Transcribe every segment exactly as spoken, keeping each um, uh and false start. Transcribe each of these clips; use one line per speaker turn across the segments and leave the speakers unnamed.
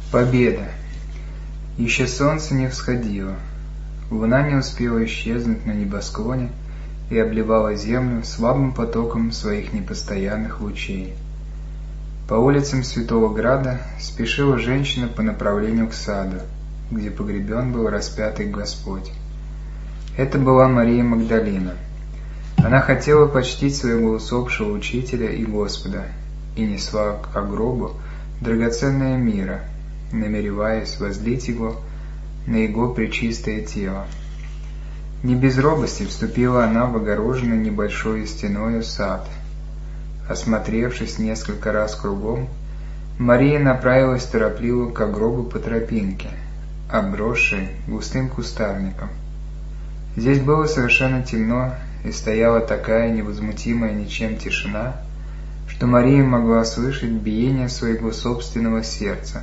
Победа! Еще солнце не всходило, луна не успела исчезнуть на небосклоне и обливала землю слабым потоком своих непостоянных лучей. По улицам Святого Града спешила женщина по направлению к саду, где погребен был распятый Господь. Это была Мария Магдалина. Она хотела почтить своего усопшего учителя и Господа и несла к гробу драгоценное мира, намереваясь возлить его на его пречистое тело. Не без робости вступила она в огороженный небольшой стеною сад. Осмотревшись несколько раз кругом, Мария направилась торопливо к гробу по тропинке, обросшей густым кустарником. Здесь было совершенно темно, и стояла такая невозмутимая ничем тишина, что Мария могла слышать биение своего собственного сердца.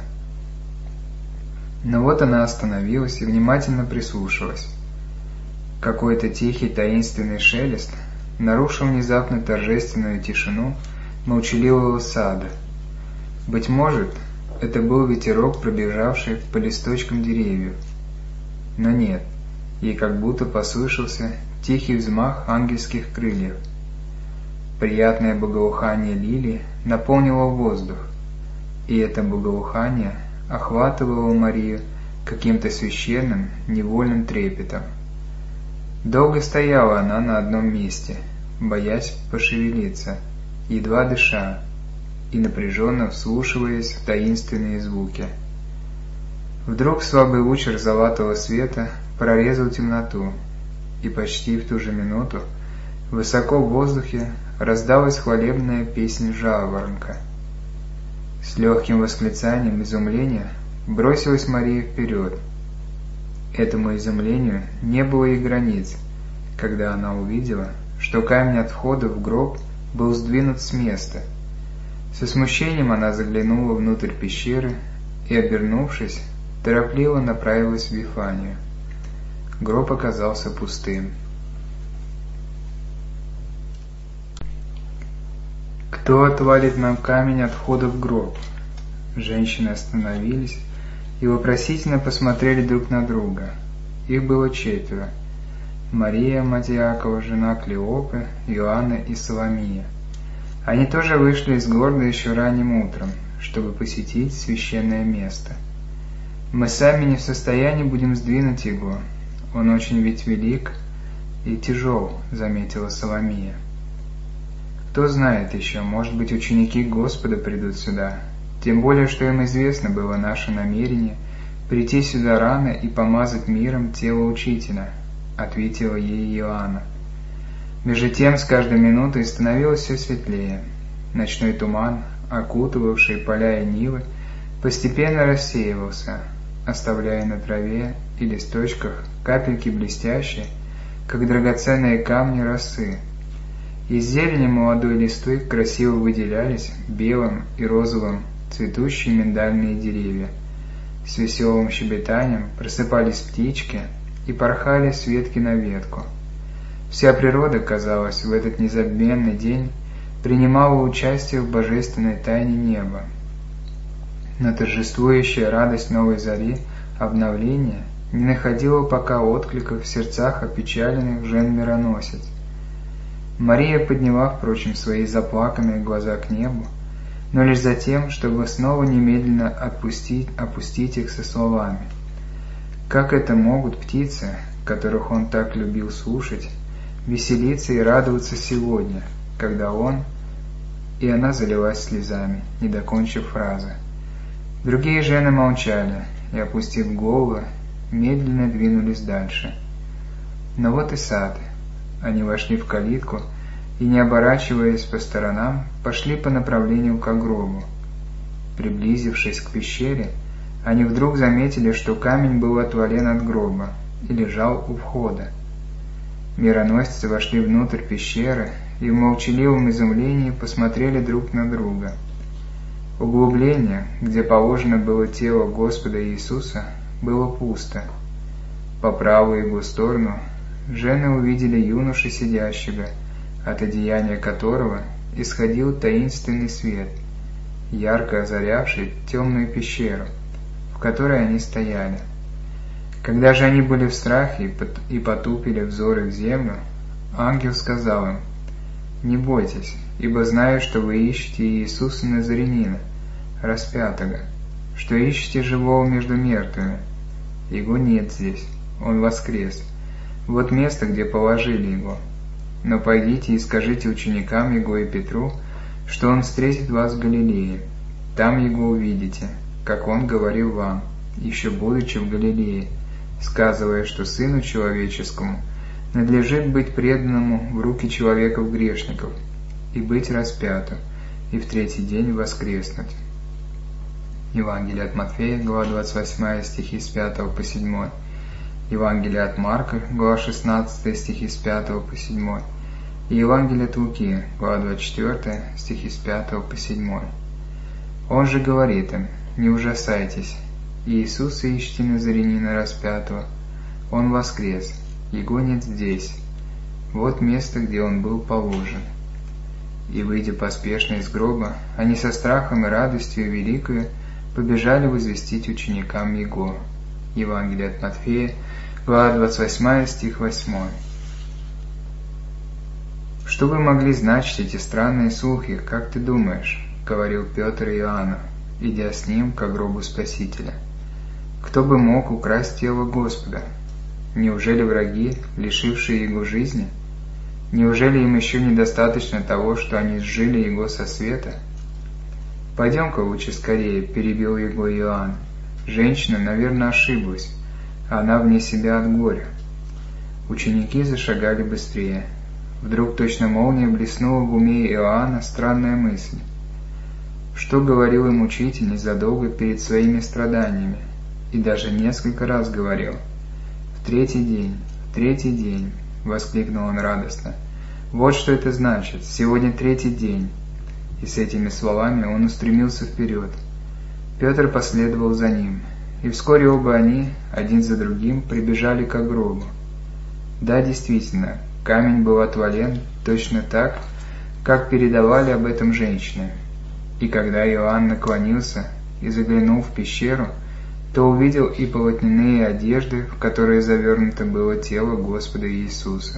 Но вот она остановилась и внимательно прислушалась. Какой-то тихий таинственный шелест нарушил внезапно торжественную тишину молчаливого сада. Быть может, это был ветерок, пробежавший по листочкам деревьев. Но нет, ей как будто послышался тихий взмах ангельских крыльев. Приятное благоухание лилии наполнило воздух, и это благоухание охватывало Марию каким-то священным, невольным трепетом. Долго стояла она на одном месте, боясь пошевелиться, едва дыша, и напряженно вслушиваясь в таинственные звуки. Вдруг слабый луч розоватого света прорезал темноту, и почти в ту же минуту высоко в воздухе раздалась хвалебная песнь жаворонка. С легким восклицанием изумления бросилась Мария вперед. Этому изумлению не было и границ, когда она увидела, что камень от входа в гроб был сдвинут с места. Со смущением она заглянула внутрь пещеры и, обернувшись, торопливо направилась в Вифанию. Гроб оказался пустым. «Кто отвалит нам камень от входа в гроб?» Женщины остановились и вопросительно посмотрели друг на друга. Их было четверо: Мария, мать Иакова, жена Клеопы, Иоанна и Соломия. Они тоже вышли из города еще ранним утром, чтобы посетить священное место. «Мы сами не в состоянии будем сдвинуть его, он очень ведь велик и тяжел», — заметила Соломия. «Кто знает еще, может быть, ученики Господа придут сюда, тем более, что им известно было наше намерение прийти сюда рано и помазать миром тело Учителя», — ответила ей Иоанна. Между тем, с каждой минутой становилось все светлее. Ночной туман, окутывавший поля и нивы, постепенно рассеивался, оставляя на траве и листочках капельки блестящие, как драгоценные камни росы. Из зелени молодой листвы красиво выделялись белым и розовым цветущие миндальные деревья. С веселым щебетанием просыпались птички и порхали с ветки на ветку. Вся природа, казалось, в этот незабвенный день принимала участие в божественной тайне неба. Но торжествующая радость новой зари, обновления, не находила пока отклика в сердцах опечаленных жен-мироносец. Мария подняла, впрочем, свои заплаканные глаза к небу, но лишь за тем, чтобы снова немедленно отпустить, опустить их со словами: «Как это могут птицы, которых он так любил слушать, веселиться и радоваться сегодня, когда он…» И она залилась слезами, не докончив фразы. Другие жены молчали и, опустив головы, медленно двинулись дальше. Но вот и сад. Они вошли в калитку и, не оборачиваясь по сторонам, пошли по направлению к гробу. Приблизившись к пещере, они вдруг заметили, что камень был отвален от гроба и лежал у входа. Мироносцы вошли внутрь пещеры и в молчаливом изумлении посмотрели друг на друга. Углубление, где положено было тело Господа Иисуса, было пусто. По правую его сторону жены увидели юношу сидящего, от одеяния которого исходил таинственный свет, ярко озарявший темную пещеру, которой они стояли. Когда же они были в страхе и потупили взоры в землю, ангел сказал им: «Не бойтесь, ибо знаю, что вы ищете Иисуса Назарянина, распятого, что ищете живого между мертвыми. Его нет здесь, он воскрес. Вот место, где положили его. Но пойдите и скажите ученикам его и Петру, что он встретит вас в Галилее. Там его увидите, как он говорил вам, еще будучи в Галилее, сказывая, что Сыну Человеческому надлежит быть преданному в руки человеков-грешников и быть распятым, и в третий день воскреснуть». Евангелие от Матфея, глава двадцать восьмая, стихи с пятого по седьмой. Евангелие от Марка, глава шестнадцатая, стихи с пятого по седьмой. И Евангелие от Луки, глава двадцать четвёртая, стихи с пятого по седьмой. Он же говорит им: «Не ужасайтесь, Иисуса ищите Назарянина распятого. Он воскрес, его нет здесь. Вот место, где он был положен». И, выйдя поспешно из гроба, они со страхом и радостью великою побежали возвестить ученикам его. Евангелие от Матфея, глава двадцать восьмая, стих восьмой. «Что бы могли значить эти странные слухи, как ты думаешь?» — говорил Петр Иоанну, идя с ним к гробу Спасителя. «Кто бы мог украсть тело Господа? Неужели враги, лишившие его жизни? Неужели им еще недостаточно того, что они сжили его со света?» «Пойдем-ка лучше скорее», — перебил его Иоанн. «Женщина, наверное, ошиблась. Она вне себя от горя». Ученики зашагали быстрее. Вдруг точно молния блеснула в уме Иоанна странная мысль. Что говорил им учитель незадолго перед своими страданиями, и даже несколько раз говорил: «В третий день, в третий день», — воскликнул он радостно. «Вот что это значит, сегодня третий день». И с этими словами он устремился вперед. Петр последовал за ним, и вскоре оба они, один за другим, прибежали к гробу. Да, действительно, камень был отвален точно так, как передавали об этом женщины. И когда Иоанн наклонился и заглянул в пещеру, то увидел и полотняные одежды, в которые завернуто было тело Господа Иисуса.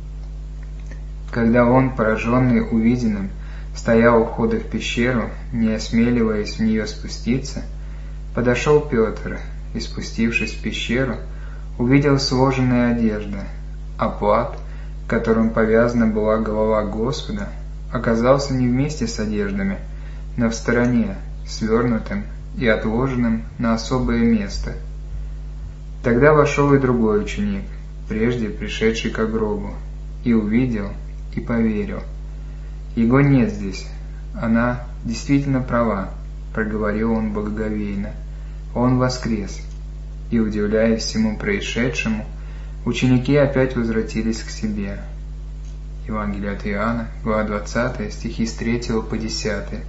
Когда он, пораженный увиденным, стоял у входа в пещеру, не осмеливаясь в нее спуститься, подошел Петр и, спустившись в пещеру, увидел сложенные одежды, а плат, которым повязана была голова Господа, оказался не вместе с одеждами, но в стороне, свернутым и отложенным на особое место. Тогда вошел и другой ученик, прежде пришедший к гробу, и увидел, и поверил. «Его нет здесь. Она действительно права», — проговорил он благоговейно. «Он воскрес». И, удивляясь всему происшедшему, ученики опять возвратились к себе. Евангелие от Иоанна, глава двадцатая, стихи с третьего по десятый.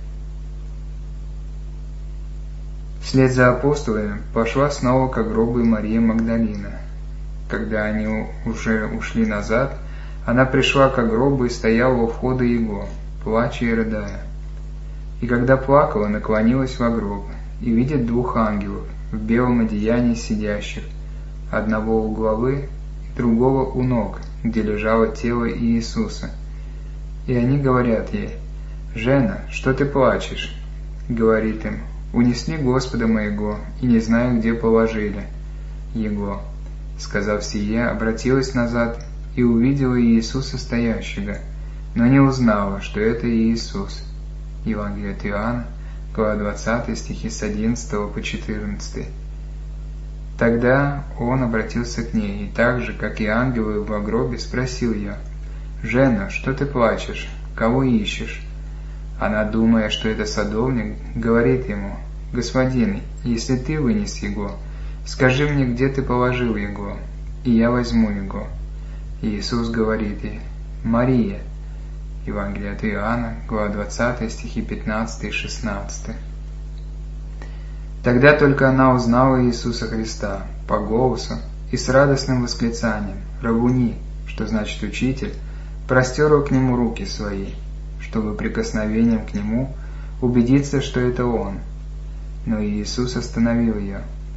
Вслед за апостолами пошла снова к гробу и Мария Магдалина. Когда они уже ушли назад, она пришла к гробу и стояла у входа его, плача и рыдая. И когда плакала, наклонилась во гроб, и видит двух ангелов в белом одеянии сидящих, одного у главы и другого у ног, где лежало тело Иисуса. И они говорят ей: «Жена, что ты плачешь?» Говорит им: «Унесли Господа моего, и не знаю, где положили его». Сказав сие, обратилась назад и увидела Иисуса стоящего, но не узнала, что это Иисус. Евангелие от Иоанна, глава двадцатая, стихи с одиннадцатого по четырнадцатый. Тогда он обратился к ней, и так же, как и ангелы в гробе, спросил ее: «Жена, что ты плачешь? Кого ищешь?» Она, думая, что это садовник, говорит ему: «Господин, если ты вынес его, скажи мне, где ты положил его, и я возьму его». Иисус говорит ей: «Мария». Евангелие от Иоанна, глава двадцатая, стихи пятнадцатый и шестнадцатый. Тогда только она узнала Иисуса Христа по голосу и с радостным восклицанием «Рабуни», что значит «учитель», простерла к нему руки свои, чтобы прикосновением к нему убедиться, что это он. Но Иисус остановил ее.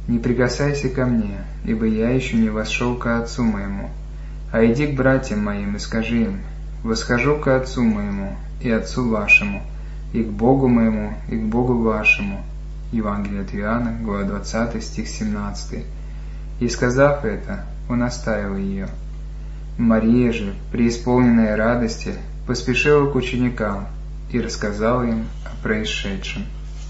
не прикасайся ко мне, ибо я еще не вошел ко Отцу моему, а иди к братьям моим и скажи им: восхожу ко Отцу моему и Отцу вашему, и к Богу моему, и к Богу вашему». Евангелие от Иоанна, глава двадцатая, стих семнадцатый. И сказав это, он оставил ее. Мария же, преисполненная радости, поспешила к ученикам и рассказала им о происшедшем.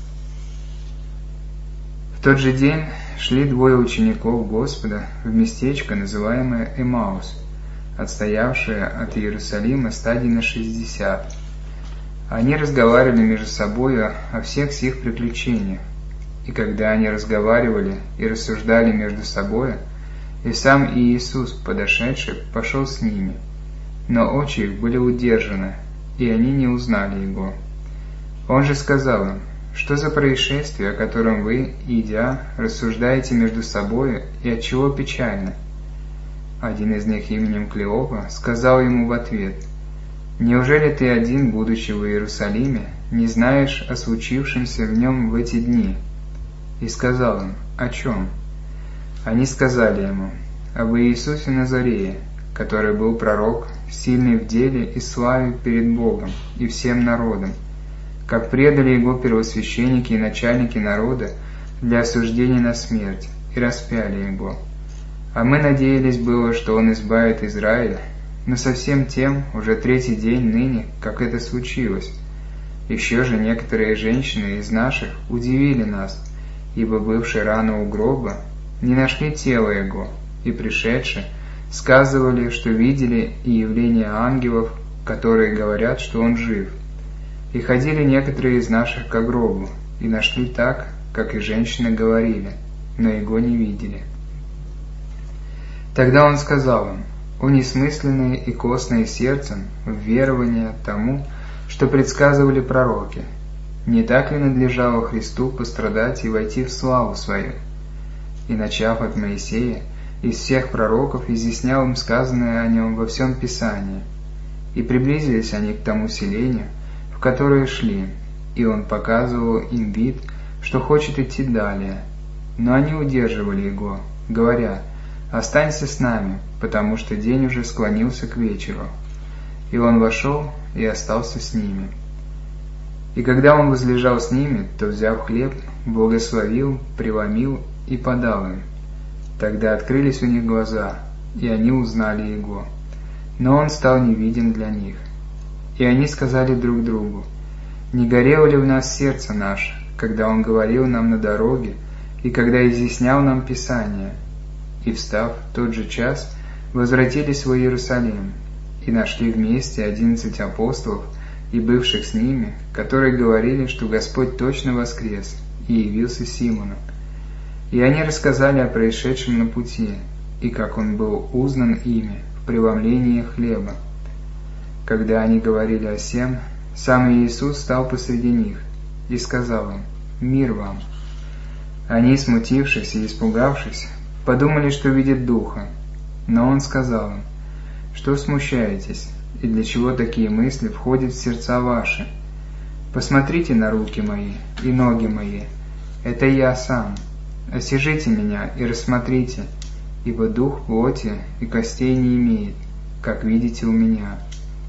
В тот же день шли двое учеников Господа в местечко, называемое Эмаус, отстоявшее от Иерусалима стадий на шестьдесят. Они разговаривали между собою о всех сих приключениях. И когда они разговаривали и рассуждали между собою, и сам Иисус, подошедший, пошел с ними. Но очи их были удержаны, и они не узнали Его. Он же сказал им: «Что за происшествие, о котором вы, идя, рассуждаете между собою, и отчего печально?» Один из них именем Клеопа сказал ему в ответ: «Неужели ты один, будучи в Иерусалиме, не знаешь о случившемся в нем в эти дни?» И сказал им: «О чем?» Они сказали ему: «Об Иисусе Назарее, который был пророк, сильный в деле и славе перед Богом и всем народом, как предали его первосвященники и начальники народа для осуждения на смерть, и распяли его. А мы надеялись было, что он избавит Израиль, но совсем тем уже третий день ныне, как это случилось. Еще же некоторые женщины из наших удивили нас, ибо, бывшие рано у гроба, не нашли тело его, и, пришедшие, сказывали, что видели и явления ангелов, которые говорят, что он жив. И ходили некоторые из наших к гробу, и нашли так, как и женщины говорили, но его не видели». Тогда он сказал им: «О несмысленные и костные сердцем в верование тому, что предсказывали пророки! Не так ли надлежало Христу пострадать и войти в славу свою?» И, начав от Моисея, из всех пророков изъяснял им сказанное о нем во всем Писании. И приблизились они к тому селению, в которое шли, и он показывал им вид, что хочет идти далее. Но они удерживали его, говоря: «Останься с нами, потому что день уже склонился к вечеру». И он вошел и остался с ними. И когда он возлежал с ними, то, взяв хлеб, благословил, преломил и подал им. Тогда открылись у них глаза, и они узнали его, но он стал невиден для них. И они сказали друг другу: «Не горело ли в нас сердце наше, когда он говорил нам на дороге, и когда изъяснял нам Писание?» И, встав в тот же час, возвратились в Иерусалим, и нашли вместе одиннадцать апостолов и бывших с ними, которые говорили, что Господь точно воскрес и явился Симону. И они рассказали о происшедшем на пути, и как он был узнан ими в преломлении хлеба. Когда они говорили о сем, сам Иисус стал посреди них и сказал им: «Мир вам!» Они, смутившись и испугавшись, подумали, что видят духа, но он сказал им: «Что смущаетесь, и для чего такие мысли входят в сердца ваши? Посмотрите на руки мои и ноги мои, это я сам. Осижите меня и рассмотрите, ибо дух плоти и костей не имеет, как видите у меня».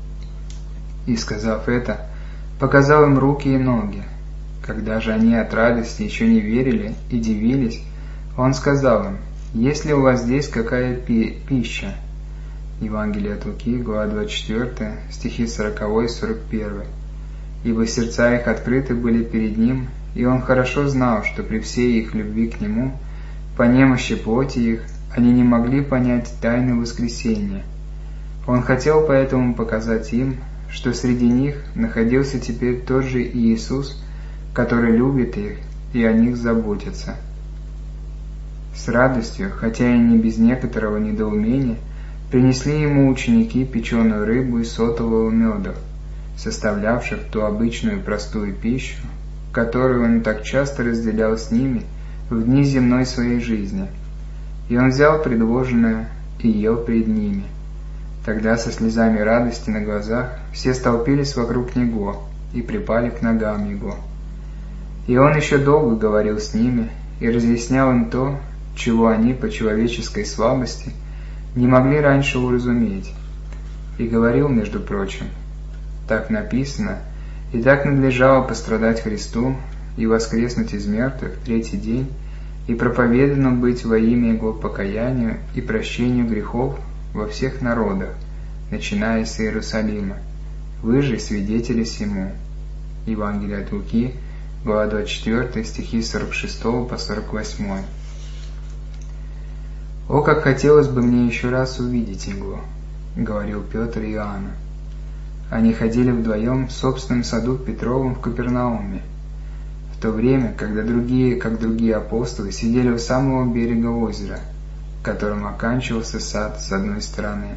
И, сказав это, показал им руки и ноги. Когда же они от радости еще не верили и дивились, он сказал им: «Есть ли у вас здесь какая пи- пища?» Евангелие от Луки, глава двадцать четыре, стихи сорок и сорок один. «Ибо сердца их открыты были перед ним, и он хорошо знал, что при всей их любви к нему, по немощи плоти их, они не могли понять тайны воскресения. Он хотел поэтому показать им, что среди них находился теперь тот же Иисус, который любит их и о них заботится». С радостью, хотя и не без некоторого недоумения, принесли ему ученики печеную рыбу и сотового меда, составлявших ту обычную простую пищу, которую он так часто разделял с ними в дни земной своей жизни. И он взял предложенное и ел пред ними. Тогда со слезами радости на глазах все столпились вокруг него и припали к ногам его. И он еще долго говорил с ними и разъяснял им то, чего они по человеческой слабости не могли раньше уразуметь. И говорил, между прочим: так написано, и так надлежало пострадать Христу и воскреснуть из мертвых в третий день, и проповедано быть во имя Его покаянию и прощению грехов во всех народах, начиная с Иерусалима. Вы же свидетели сему. Евангелие от Луки, глава двадцать четыре, стихи с сорок шестого по сорок восьмой. «О, как хотелось бы мне еще раз увидеть Его!» — говорил Петр и Иоанна. Они ходили вдвоем в собственном саду Петровом в Капернауме, в то время, когда другие, как другие апостолы, сидели у самого берега озера, которым оканчивался сад с одной стороны.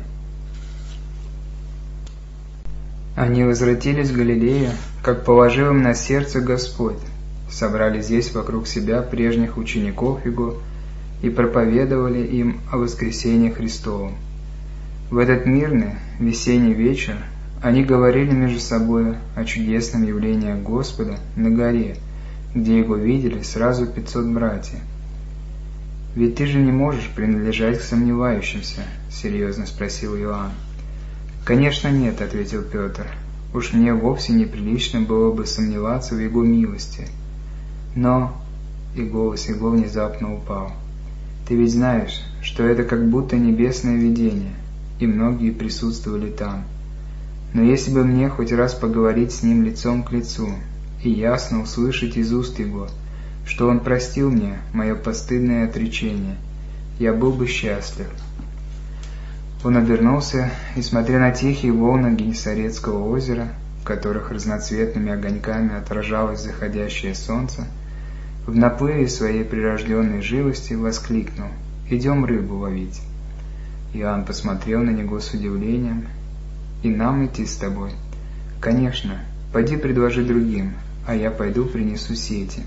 Они возвратились в Галилею, как положил им на сердце Господь, собрали здесь вокруг себя прежних учеников Его и проповедовали им о воскресении Христовом. В этот мирный весенний вечер они говорили между собой о чудесном явлении Господа на горе, где Его видели сразу пятьсот братьев. «Ведь ты же не можешь принадлежать к сомневающимся?» — серьезно спросил Иоанн. «Конечно нет», — ответил Петр. «Уж мне вовсе неприлично было бы сомневаться в Его милости. Но...» — и голос его внезапно упал. «Ты ведь знаешь, что это как будто небесное видение, и многие присутствовали там. Но если бы мне хоть раз поговорить с Ним лицом к лицу и ясно услышать из уст Его, что Он простил мне мое постыдное отречение, я был бы счастлив». Он обернулся и, смотря на тихие волны Генесарецкого озера, в которых разноцветными огоньками отражалось заходящее солнце, в наплыве своей прирожденной живости воскликнул: «Идем рыбу ловить». Иоанн посмотрел на него с удивлением: «И нам идти с тобой?» «Конечно, пойди предложи другим, а я пойду принесу сети».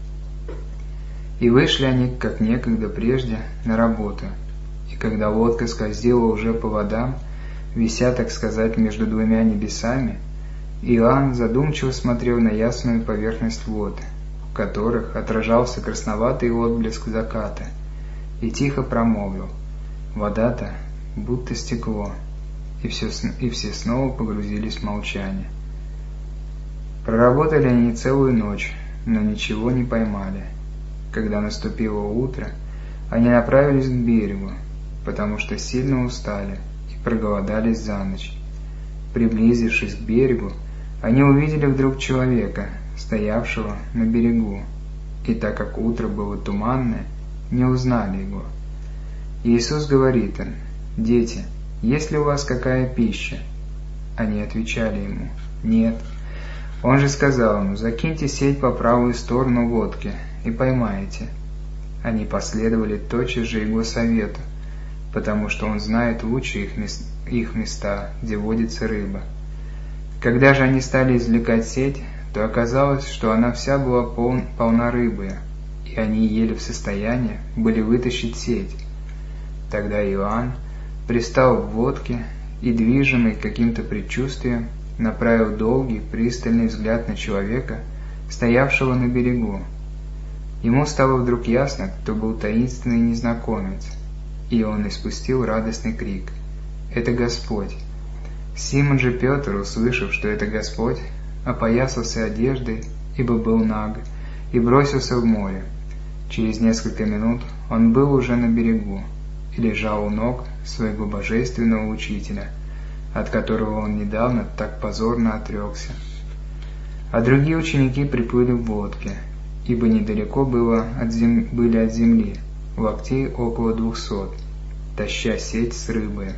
И вышли они, как некогда прежде, на работу. И когда лодка скользила уже по водам, вися, так сказать, между двумя небесами, Иоанн задумчиво смотрел на ясную поверхность вод, в которых отражался красноватый отблеск заката, и тихо промолвил: «Вода-то будто стекло», и все, и все снова погрузились в молчание. Проработали они целую ночь, но ничего не поймали. Когда наступило утро, они направились к берегу, потому что сильно устали и проголодались за ночь. Приблизившись к берегу, они увидели вдруг человека, стоявшего на берегу, и так как утро было туманное, не узнали его. Иисус говорит им: «Дети, есть ли у вас какая пища?» Они отвечали ему: «Нет». Он же сказал им: «Закиньте сеть по правую сторону лодки и поймаете». Они последовали тотчас же его совету, потому что он знает лучше их, мест, их места, где водится рыба. Когда же они стали извлекать сеть, то оказалось, что она вся была пол, полна рыбы, и они еле в состоянии были вытащить сеть. Тогда Иоанн пристал в лодке и, движимый каким-то предчувствием, направил долгий, пристальный взгляд на человека, стоявшего на берегу. Ему стало вдруг ясно, кто был таинственный незнакомец, и он испустил радостный крик: «Это Господь!» Симон же Петр, услышав, что это Господь, опоясался одеждой, ибо был наг, и бросился в море. Через несколько минут он был уже на берегу и лежал у ног своего божественного учителя, от которого он недавно так позорно отрекся. А другие ученики приплыли в лодке, ибо недалеко было от зем... были от земли, локтей около двухсот, таща сеть с рыбой.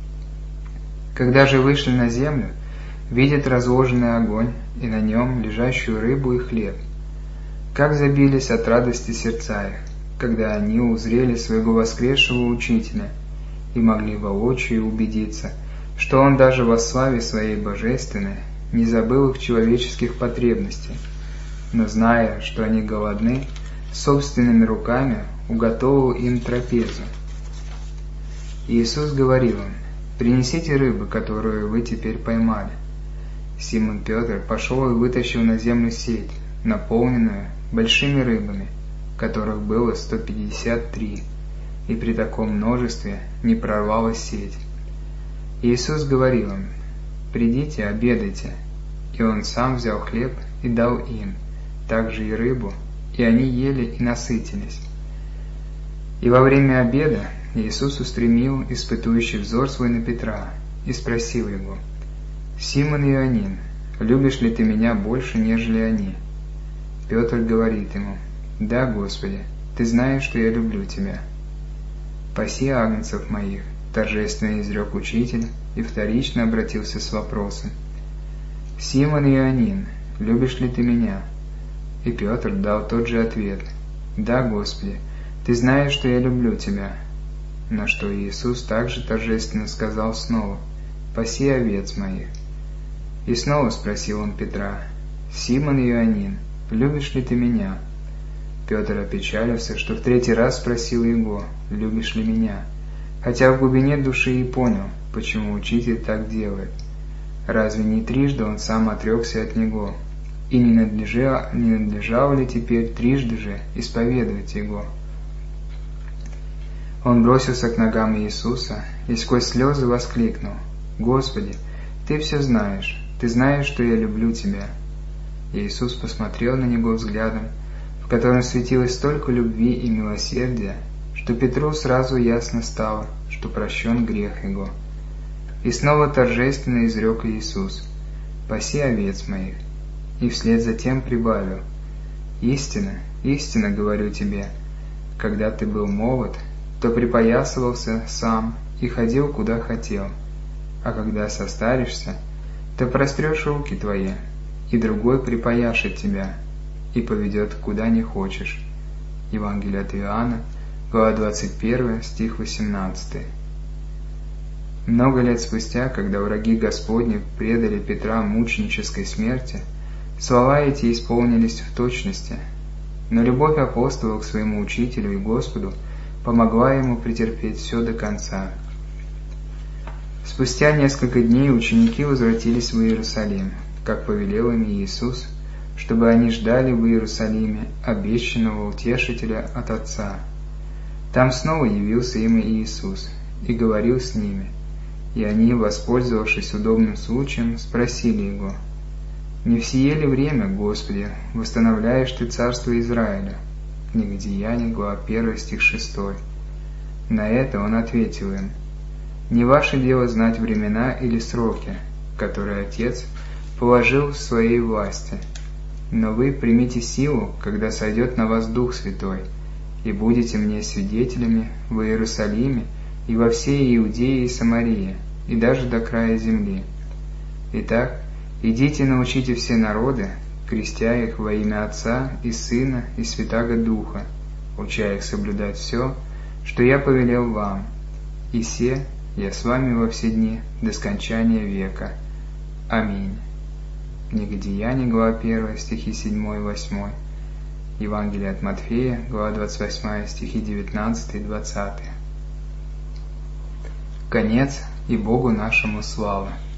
Когда же вышли на землю, видят разложенный огонь и на нем лежащую рыбу и хлеб. Как забились от радости сердца их, когда они узрели своего воскресшего учителя и могли воочию убедиться, что он даже во славе своей божественной не забыл их человеческих потребностей, но, зная, что они голодны, собственными руками уготовил им трапезу. Иисус говорил им: «Принесите рыбы, которую вы теперь поймали». Симон Петр пошел и вытащил на землю сеть, наполненную большими рыбами, которых было сто пятьдесят три, и при таком множестве не прорвалась сеть. Иисус говорил им: «Придите, обедайте». И Он сам взял хлеб и дал им, также и рыбу, и они ели и насытились. И во время обеда Иисус устремил испытующий взор свой на Петра и спросил его: «Симон Ионин, любишь ли ты меня больше, нежели они?» Петр говорит ему: «Да, Господи, ты знаешь, что я люблю тебя». «Паси агнцев моих», — торжественно изрек учитель и вторично обратился с вопросом: «Симон Ионин, любишь ли ты меня?» И Петр дал тот же ответ: «Да, Господи, ты знаешь, что я люблю тебя». На что Иисус также торжественно сказал снова: «Паси овец моих». И снова спросил Он Петра: «Симон Ионин, любишь ли ты меня?» Петр опечалился, что в третий раз спросил его: «Любишь ли меня?» Хотя в глубине души и понял, почему учитель так делает. Разве не трижды он сам отрекся от него? И не надлежало, не надлежало ли теперь трижды же исповедовать его? Он бросился к ногам Иисуса и сквозь слезы воскликнул: «Господи, Ты все знаешь, Ты знаешь, что я люблю Тебя». Иисус посмотрел на него взглядом, в котором светилось столько любви и милосердия, что Петру сразу ясно стало, что прощен грех его. И снова торжественно изрек Иисус: «Паси овец моих», и вслед за тем прибавил: «Истинно, истинно говорю тебе, когда ты был молод, то припоясывался сам и ходил, куда хотел, а когда состаришься, то прострешь руки твои, и другой припояшет тебя и поведет, куда не хочешь». Евангелие от Иоанна, глава двадцать первая, стих восемнадцатый. Много лет спустя, когда враги Господни предали Петра мученической смерти, слова эти исполнились в точности, но любовь апостола к своему учителю и Господу помогла ему претерпеть все до конца. Спустя несколько дней ученики возвратились в Иерусалим, как повелел им Иисус, чтобы они ждали в Иерусалиме обещанного утешителя от Отца. Там снова явился им Иисус и говорил с ними, и они, воспользовавшись удобным случаем, спросили Его: «Не в сие ли время, Господи, восстановляешь Ты царство Израиля?» Книга Деяний, глава первая, стих шестой. На это Он ответил им: «Не ваше дело знать времена или сроки, которые Отец положил в своей власти, но вы примите силу, когда сойдет на вас Дух Святой, и будете мне свидетелями в Иерусалиме и во всей Иудее и Самарии, и даже до края земли. Итак, идите научите все народы, крестя их во имя Отца и Сына и Святаго Духа, уча их соблюдать все, что я повелел вам, и се я с вами во все дни до скончания века. Аминь». Книга Деяний, глава первая, стихи седьмой и восьмой. Евангелие от Матфея, глава двадцать восьмая, стихи девятнадцатый и двадцатый. Конец, и Богу нашему слава.